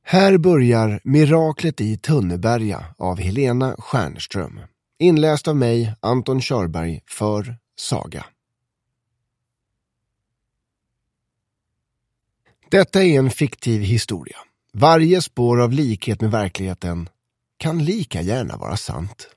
Här börjar Miraklet i Tunneberga av Helena Stjernström. Inläst av mig, Anton Körberg, för Saga. Detta är en fiktiv historia. Varje spår av likhet med verkligheten kan lika gärna vara sant.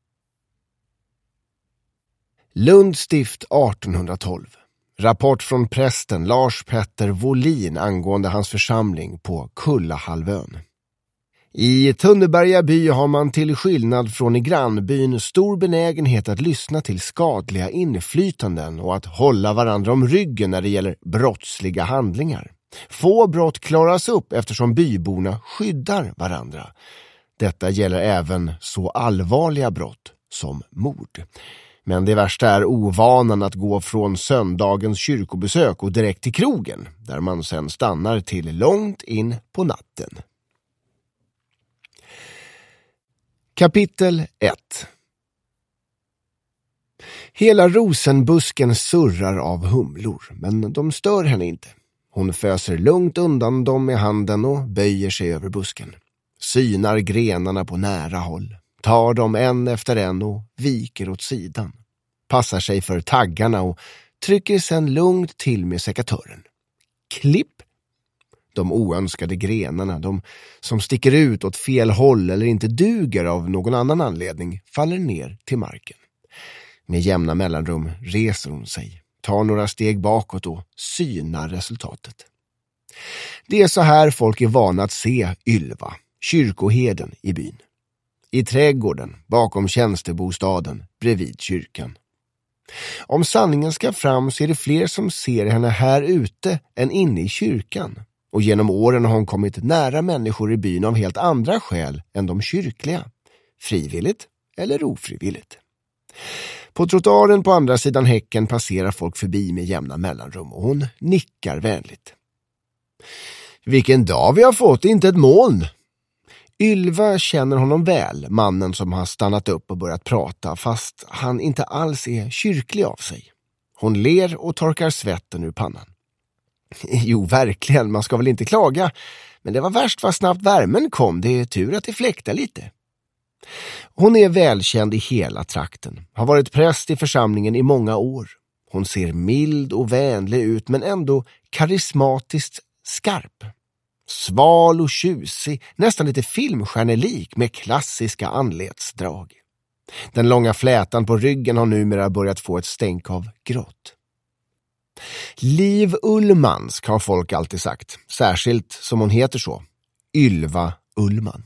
Lund stift 1812. Rapport från prästen Lars Petter Wåhlin angående hans församling på Kullahalvön. I Tunneberga by har man till skillnad från i grannbyn stor benägenhet att lyssna till skadliga inflytanden och att hålla varandra om ryggen när det gäller brottsliga handlingar. Få brott klaras upp eftersom byborna skyddar varandra. Detta gäller även så allvarliga brott som mord. Men det värsta är ovanan att gå från söndagens kyrkobesök och direkt till krogen, där man sedan stannar till långt in på natten. Kapitel 1. Hela rosenbusken surrar av humlor, men de stör henne inte. Hon föser lugnt undan dem med handen och böjer sig över busken. Synar grenarna på nära håll. Tar dem en efter en och viker åt sidan. Passar sig för taggarna och trycker sedan lugnt till med sekatören. Klipp! De oönskade grenarna, de som sticker ut åt fel håll eller inte duger av någon annan anledning, faller ner till marken. Med jämna mellanrum reser hon sig, tar några steg bakåt och synar resultatet. Det är så här folk är vana att se Ylva, kyrkoherden i byn. I trädgården, bakom tjänstebostaden, bredvid kyrkan. Om sanningen ska fram så är det fler som ser henne här ute än inne i kyrkan. Och genom åren har hon kommit nära människor i byn av helt andra skäl än de kyrkliga. Frivilligt eller ofrivilligt. På trottoaren på andra sidan häcken passerar folk förbi med jämna mellanrum och hon nickar vänligt. Vilken dag vi har fått, inte ett moln. Ylva känner honom väl, mannen som har stannat upp och börjat prata fast han inte alls är kyrklig av sig. Hon ler och torkar svetten ur pannan. Jo, verkligen, man ska väl inte klaga. Men det var värst vad snabbt värmen kom, det är tur att det fläktar lite. Hon är välkänd i hela trakten, har varit präst i församlingen i många år. Hon ser mild och vänlig ut men ändå karismatiskt skarp. Sval och tjusig, nästan lite filmstjärnelik med klassiska anletsdrag. Den långa flätan på ryggen har numera börjat få ett stänk av grått. Liv Ullmansk har folk alltid sagt, särskilt som hon heter så, Ylva Ullman.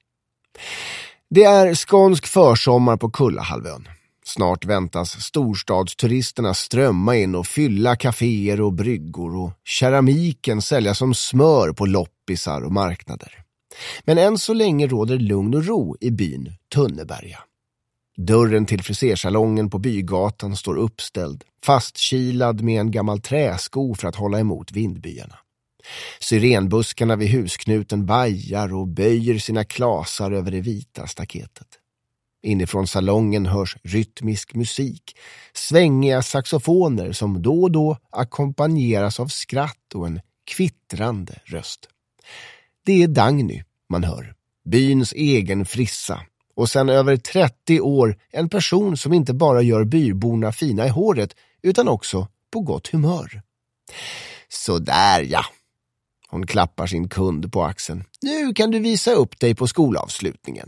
Det är skånsk försommar på Kullahalvön. Snart väntas storstadsturisterna strömma in och fylla kaféer och bryggor och keramiken säljas som smör på loppisar och marknader. Men än så länge råder lugn och ro i byn Tunneberga. Dörren till frisersalongen på bygatan står uppställd, fastkilad med en gammal träsko för att hålla emot vindbyarna. Syrenbuskarna vid husknuten vajar och böjer sina klasar över det vita staketet. Inifrån salongen hörs rytmisk musik, svängiga saxofoner som då och då ackompanjeras av skratt och en kvittrande röst. Det är Dagny man hör, byns egen frissa, och sedan över 30 år en person som inte bara gör byborna fina i håret utan också på gott humör. Så där ja. Hon klappar sin kund på axeln. Nu kan du visa upp dig på skolavslutningen.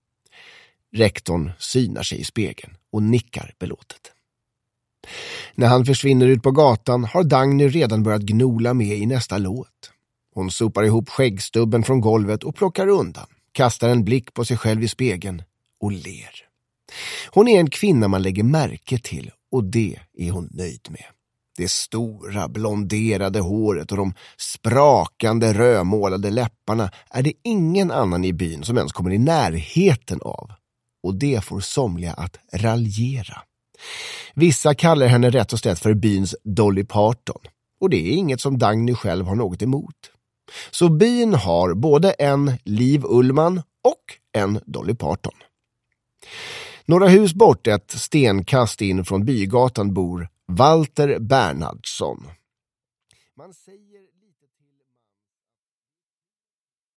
Rektorn synar sig i spegeln och nickar belåtet. När han försvinner ut på gatan har Dagny redan börjat gnola med i nästa låt. Hon sopar ihop skäggstubben från golvet och plockar undan, kastar en blick på sig själv i spegeln och ler. Hon är en kvinna man lägger märke till och det är hon nöjd med. Det stora blonderade håret och de sprakande rödmålade läpparna är det ingen annan i byn som ens kommer i närheten av. Och det får somliga att raljera. Vissa kallar henne rätt och slätt för byns Dolly Parton. Och det är inget som Dagny själv har något emot. Så byn har både en Liv Ullman och en Dolly Parton. Några hus bort, ett stenkast in från bygatan, bor Walter Bernhardsson. Man säger